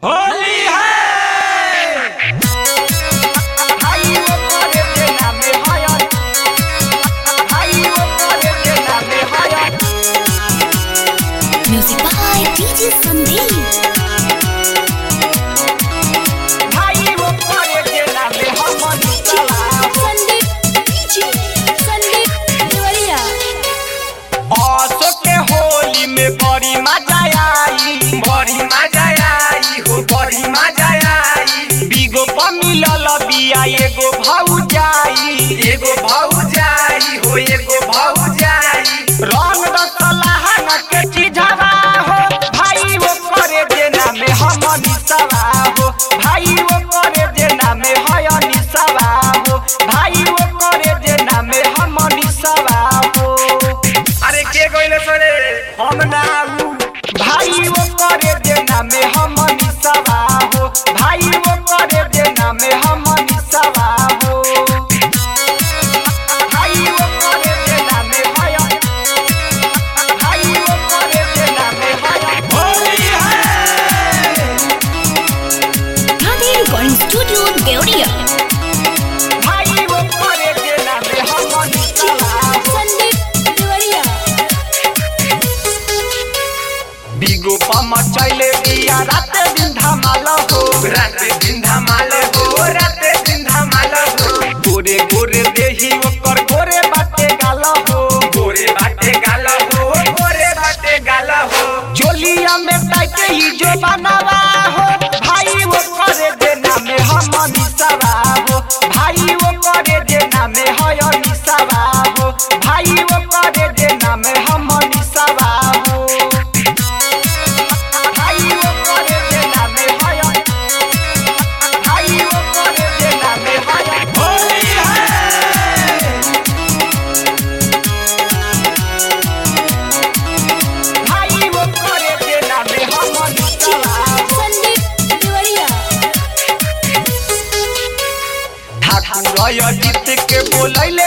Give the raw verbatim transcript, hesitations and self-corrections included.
होली है। Music by D J Sandeep. बड़ी मजा आई बड़ी मजा आई हो बड़ी मजा आई। बीगो पर मिलल बिया एगो भौजाई एगो भौजाई हो एगो भौजाई। रंग दसलहन के चिझवा हो भाई वो करे देना में हम निसवा हो भाई वो करे देना में हय निसवा हो भाई वो करे देना में हम निसवा हो। अरे के गइले सरे हम ना भाई वो करे देना में हम निसवा हो भाई वो करे देना में हम निसवा हो भाई वो करे देना में हय भाई वो करे देना में हय। होली है। Radhe Recording Studio, Deoria. भाई वो करे देना में हम निसवा हो। बीगो पम चले दिया रात दिन धमाल हो रात दिन धमाल हो रात दिन धमाल हो। गोरे गोरे देही ओकर गोरे बाटे गाल हो गोरे बाटे गाल हो गोरे बाटे गाल हो। जोलिया में टाइटे ही जो बनावा हो भाई वो करे देना में हम निसवा हो भाई वो करे देना में हय निसवा हो भाई वो करे देना में हम निसवा हो। जीत के बोलैले